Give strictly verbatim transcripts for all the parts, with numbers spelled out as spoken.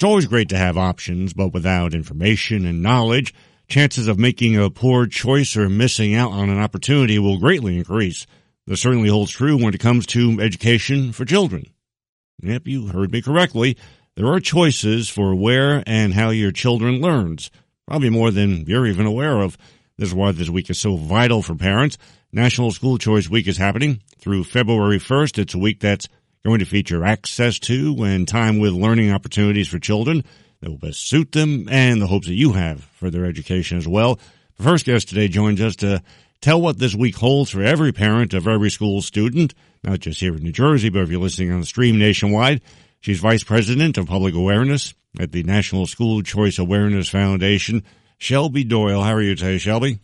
It's always great to have options, but without information and knowledge, chances of making a poor choice or missing out on an opportunity will greatly increase. This certainly holds true when it comes to education for children. Yep, you heard me correctly. There are choices for where and how your children learns, probably more than you're even aware of. This is why this week is so vital for parents. National School Choice Week is happening through February first. It's a week that's going to feature access to and time with learning opportunities for children that will best suit them and the hopes that you have for their education as well. The first guest today joins us to tell what this week holds for every parent of every school student, not just here in New Jersey, but if you're listening on the stream nationwide. She's Vice President of Public Awareness at the National School Choice Awareness Foundation. Shelby Doyle, how are you today, Shelby?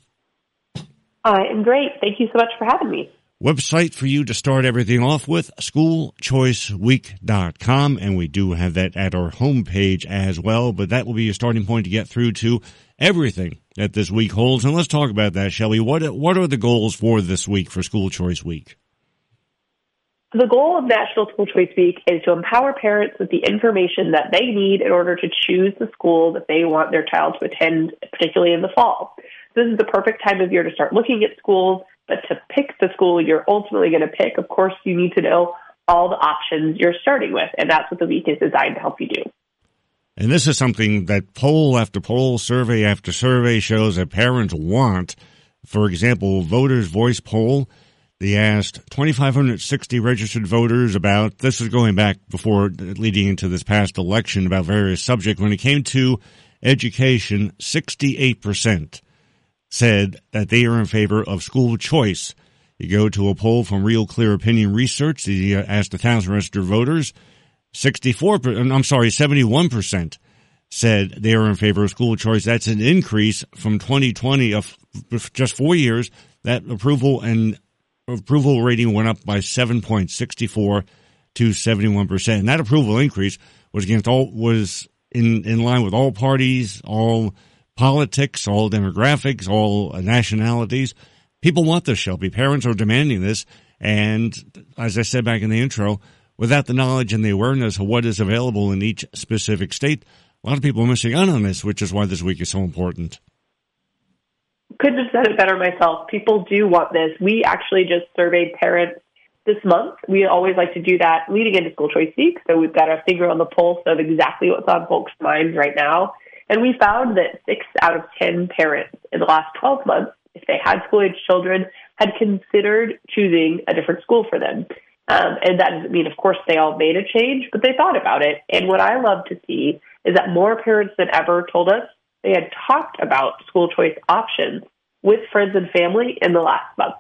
I am great. Thank you so much for having me. Website for you to start everything off with, school choice week dot com, and we do have that at our homepage as well, but that will be a starting point to get through to everything that this week holds. And let's talk about that, Shelby. What, what are the goals for this week for School Choice Week? The goal of National School Choice Week is to empower parents with the information that they need in order to choose the school that they want their child to attend, particularly in the fall. This is the perfect time of year to start looking at schools, but to pick the school you're ultimately going to pick, of course, you need to know all the options you're starting with, and that's what the week is designed to help you do. And this is something that poll after poll, survey after survey shows that parents want. For example, Voters' Voice poll, they asked two thousand five hundred sixty registered voters about, this is going back before leading into this past election, about various subjects. When it came to education, sixty-eight percent said that they are in favor of school choice. You go to a poll from Real Clear Opinion Research, they asked one thousand registered voters, sixty-four, I'm sorry, seventy-one percent said they are in favor of school choice. That's an increase from twenty twenty of just four years. That approval and approval rating went up by seven point six four to seventy-one percent. And that approval increase was against all, was in, in line with all parties, all politics, all demographics, all nationalities. People want this, Shelby. Parents are demanding this. And as I said back in the intro, without the knowledge and the awareness of what is available in each specific state, a lot of people are missing out on this, which is why this week is so important. Couldn't have said it better myself. People do want this. We actually just surveyed parents this month. We always like to do that leading into School Choice Week, so we've got our finger on the pulse of exactly what's on folks' minds right now. And we found that six out of ten parents in the last twelve months, if they had school-age children, had considered choosing a different school for them. Um, and that doesn't mean, of course, they all made a change, but they thought about it. And what I love to see is that more parents than ever told us they had talked about school choice options with friends and family in the last month.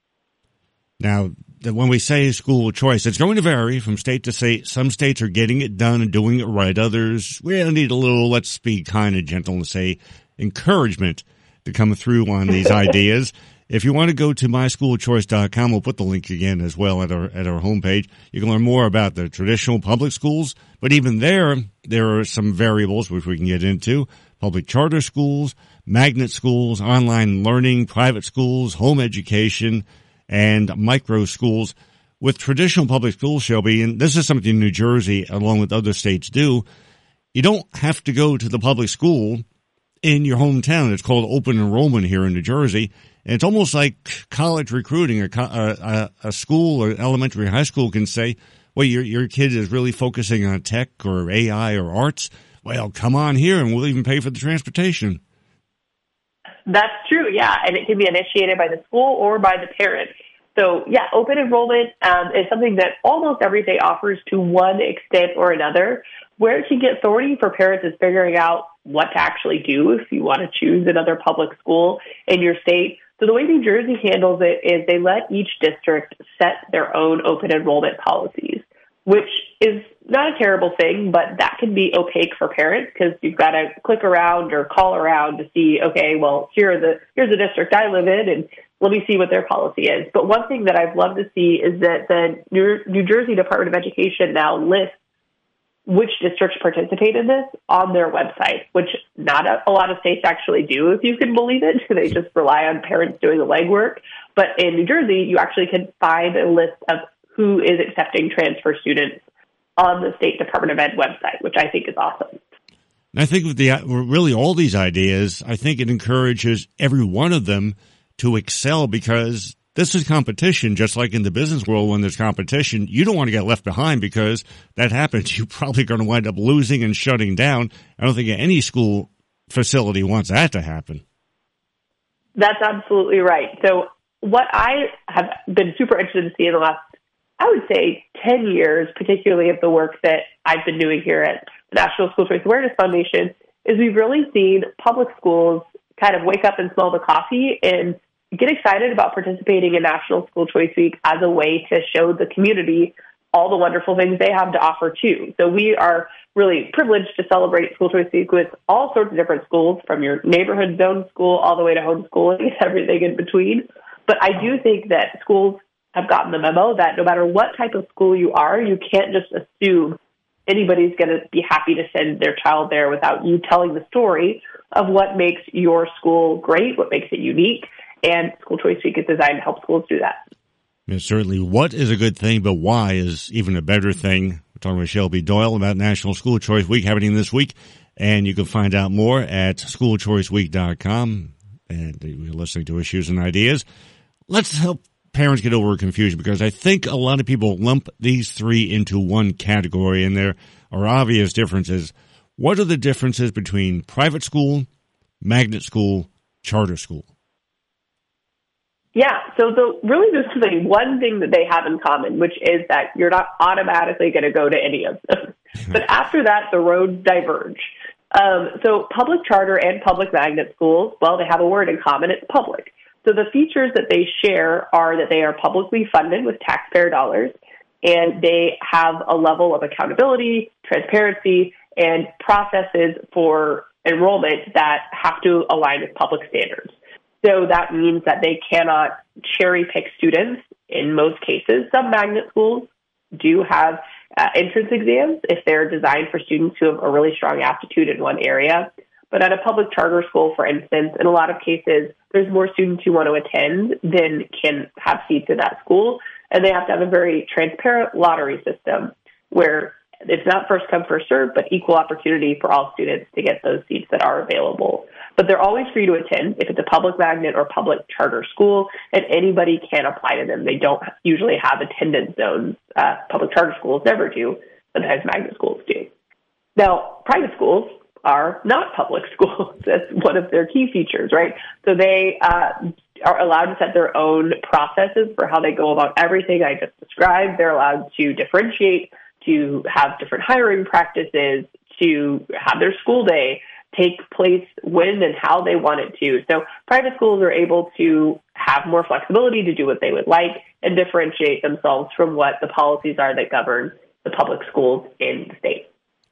Now, when we say school choice, it's going to vary from state to state. Some states are getting it done and doing it right. Others, we need a little, let's be kind and gentle and say, encouragement to come through on these ideas. If you want to go to my school choice dot com, we'll put the link again as well at our at our homepage. You can learn more about the traditional public schools, but even there, there are some variables which we can get into. Public charter schools, magnet schools, online learning, private schools, home education, and micro schools. With traditional public schools, Shelby, and this is something New Jersey, along with other states, do, you don't have to go to the public school in your hometown. It's called open enrollment here in New Jersey. And it's almost like college recruiting. A, a, a school or elementary high school can say, well, your, your kid is really focusing on tech or A I or arts. Well, come on here and we'll even pay for the transportation. That's true, yeah. And it can be initiated by the school or by the parent. So, yeah, open enrollment um, is something that almost every state offers to one extent or another. Where it can get thorny for parents is figuring out what to actually do if you want to choose another public school in your state. So the way New Jersey handles it is they let each district set their own open enrollment policies, which is not a terrible thing, but that can be opaque for parents because you've got to click around or call around to see, okay, well, here are the here's the district I live in, and let me see what their policy is. But one thing that I'd love to see is that the New, New Jersey Department of Education now lists which districts participate in this on their website, which not a, a lot of states actually do, if you can believe it. They just rely on parents doing the legwork. But in New Jersey, you actually can find a list of who is accepting transfer students on the State Department of Ed website, which I think is awesome. And I think with the really all these ideas, I think it encourages every one of them to excel, because this is competition, just like in the business world. When there's competition, you don't want to get left behind, because that happens. You're probably going to wind up losing and shutting down. I don't think any school facility wants that to happen. That's absolutely right. So what I have been super interested to see in the last, I would say, ten years, particularly of the work that I've been doing here at the National School Choice Awareness Foundation, is we've really seen public schools kind of wake up and smell the coffee and get excited about participating in National School Choice Week as a way to show the community all the wonderful things they have to offer too. So we are really privileged to celebrate School Choice Week with all sorts of different schools, from your neighborhood zone school all the way to homeschooling and everything in between. But I do think that schools have gotten the memo that no matter what type of school you are, you can't just assume anybody's going to be happy to send their child there without you telling the story of what makes your school great, what makes it unique. And School Choice Week is designed to help schools do that. Yeah, certainly, what is a good thing, but why is even a better thing. We're talking with Shelby Doyle about National School Choice Week happening this week. And you can find out more at school choice week dot com. And you're listening to Issues and Ideas. Let's help parents get over confusion, because I think a lot of people lump these three into one category, and there are obvious differences. What are the differences between private school, magnet school, charter school? Yeah, so the really there's only one thing that they have in common, which is that you're not automatically going to go to any of them. But after that, the roads diverge. Um, so public charter and public magnet schools, well, they have a word in common. It's public. So the features that they share are that they are publicly funded with taxpayer dollars, and they have a level of accountability, transparency, and processes for enrollment that have to align with public standards. So that means that they cannot cherry pick students in most cases. Some magnet schools do have uh, entrance exams if they're designed for students who have a really strong aptitude in one area. But at a public charter school, for instance, in a lot of cases, there's more students who want to attend than can have seats in that school. And they have to have a very transparent lottery system where it's not first come, first served, but equal opportunity for all students to get those seats that are available. But they're always free to attend if it's a public magnet or public charter school, and anybody can apply to them. They don't usually have attendance zones. Uh, public charter schools never do. Sometimes magnet schools do. Now, private schools are not public schools. That's one of their key features, right? So they uh, are allowed to set their own processes for how they go about everything I just described. They're allowed to differentiate, to have different hiring practices, to have their school day take place when and how they want it to. So private schools are able to have more flexibility to do what they would like and differentiate themselves from what the policies are that govern the public schools in the state.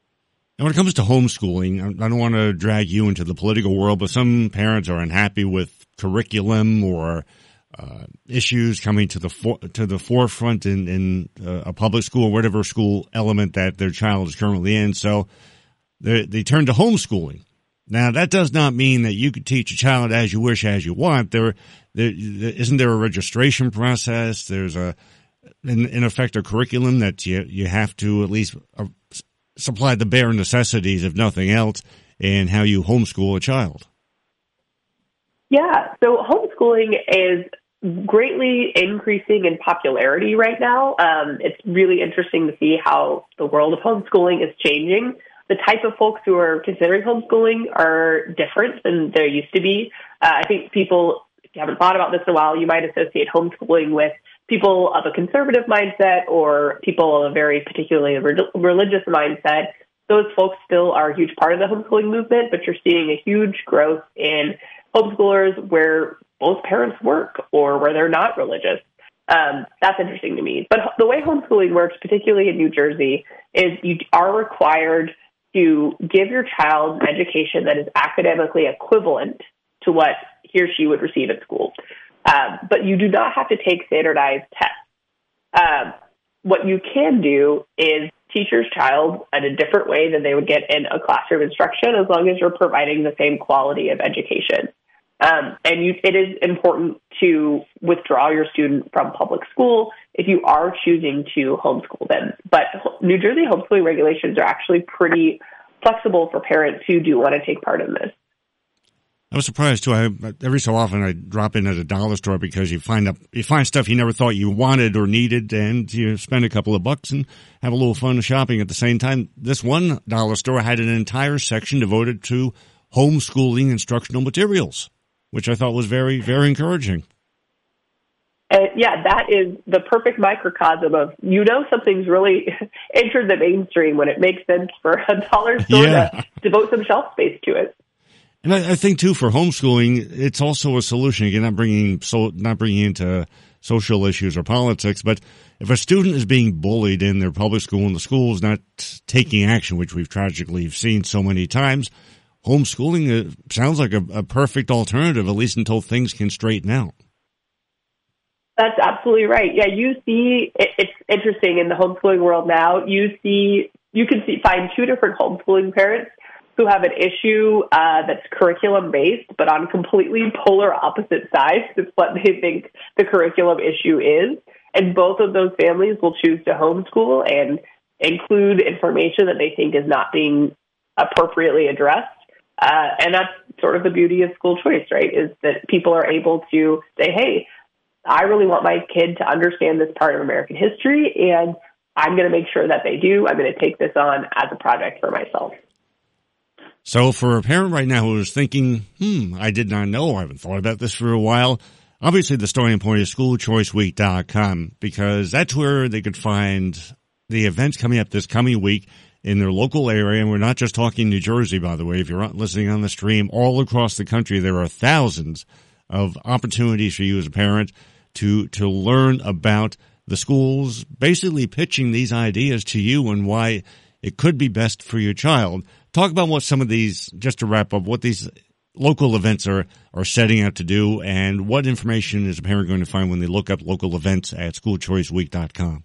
And when it comes to homeschooling, I don't want to drag you into the political world, but some parents are unhappy with curriculum or uh, issues coming to the for, to the forefront in, in uh, a public school, whatever school element that their child is currently in. So they, they turn to homeschooling. Now, that does not mean that you could teach a child as you wish, as you want. There, there isn't there a registration process? There's a, in, in effect, a curriculum that you you have to at least uh, supply the bare necessities, if nothing else, in how you homeschool a child. Yeah, so homeschooling is greatly increasing in popularity right now. Um, it's really interesting to see how the world of homeschooling is changing. The type of folks who are considering homeschooling are different than there used to be. Uh, I think people, if you haven't thought about this in a while, you might associate homeschooling with people of a conservative mindset or people of a very particularly re- religious mindset. Those folks still are a huge part of the homeschooling movement, but you're seeing a huge growth in homeschoolers where both parents work or where they're not religious. Um, that's interesting to me. But the way homeschooling works, particularly in New Jersey, is you are required to give your child an education that is academically equivalent to what he or she would receive at school. Um, but you do not have to take standardized tests. Um, what you can do is teach your child in a different way than they would get in a classroom instruction, as long as you're providing the same quality of education. Um, and you, it is important to withdraw your student from public school if you are choosing to homeschool them. But New Jersey homeschooling regulations are actually pretty flexible for parents who do want to take part in this. I was surprised too. I, every so often I drop in at a dollar store because you find up, you find stuff you never thought you wanted or needed, and you spend a couple of bucks and have a little fun shopping at the same time. This one dollar store had an entire section devoted to homeschooling instructional materials, which I thought was very, very encouraging. And yeah, that is the perfect microcosm of, you know, something's really entered the mainstream when it makes sense for a dollar store yeah. to devote some shelf space to it. And I, I think too, for homeschooling, it's also a solution. Again, not bringing so not bringing into social issues or politics, but if a student is being bullied in their public school and the school is not taking action, which we've tragically seen so many times, homeschooling uh, sounds like a, a perfect alternative, at least until things can straighten out. That's absolutely right. Yeah, you see, it, it's interesting in the homeschooling world now. You see, you can see find two different homeschooling parents who have an issue uh, that's curriculum-based, but on completely polar opposite sides of what they think the curriculum issue is. And both of those families will choose to homeschool and include information that they think is not being appropriately addressed. Uh, and that's sort of the beauty of school choice, right, is that people are able to say, hey, I really want my kid to understand this part of American history, and I'm going to make sure that they do. I'm going to take this on as a project for myself. So for a parent right now who is thinking, hmm, I did not know, I haven't thought about this for a while, obviously the starting point is school choice week dot com, because that's where they could find the events coming up this coming week in their local area. And we're not just talking New Jersey, by the way. If you're listening on the stream, all across the country, there are thousands of opportunities for you as a parent to to learn about the schools, basically pitching these ideas to you and why it could be best for your child. Talk about what some of these, just to wrap up, what these local events are, are setting out to do, and what information is a parent going to find when they look up local events at school choice week dot com.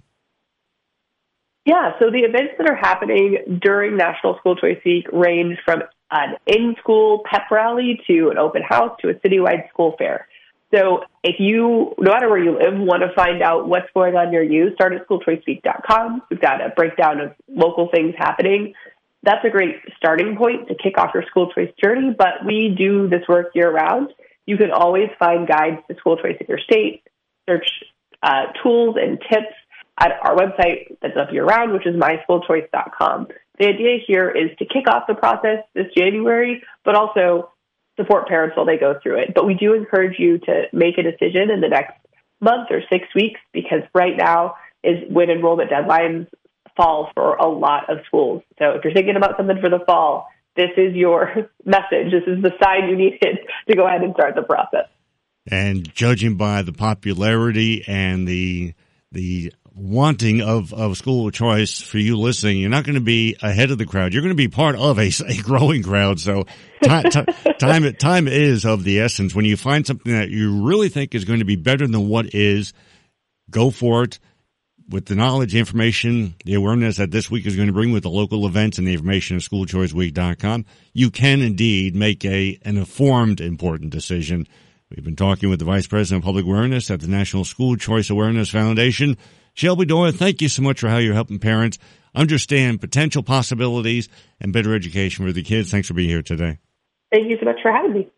Yeah, so the events that are happening during National School Choice Week range from an in-school pep rally to an open house to a citywide school fair. So if you, no matter where you live, want to find out what's going on near you, start at school choice week dot com. We've got a breakdown of local things happening. That's a great starting point to kick off your school choice journey, but we do this work year-round. You can always find guides to school choice in your state, search uh, tools and tips at our website that's up year-round, which is my school choice dot com. The idea here is to kick off the process this January, but also support parents while they go through it. But we do encourage you to make a decision in the next month or six weeks, because right now is when enrollment deadlines fall for a lot of schools. So if you're thinking about something for the fall, this is your message. This is the sign you needed to go ahead and start the process. And judging by the popularity and the the wanting of, of school choice for you listening, you're not going to be ahead of the crowd. You're going to be part of a, a growing crowd. So time, time, time is of the essence. When you find something that you really think is going to be better than what is, go for it. With the knowledge, the information, the awareness that this week is going to bring with the local events and the information at school choice week dot com, you can indeed make a an informed, important decision. We've been talking with the Vice President of Public Awareness at the National School Choice Awareness Foundation, Shelby Doyle. Thank you so much for how you're helping parents understand potential possibilities and better education for the kids. Thanks for being here today. Thank you so much for having me.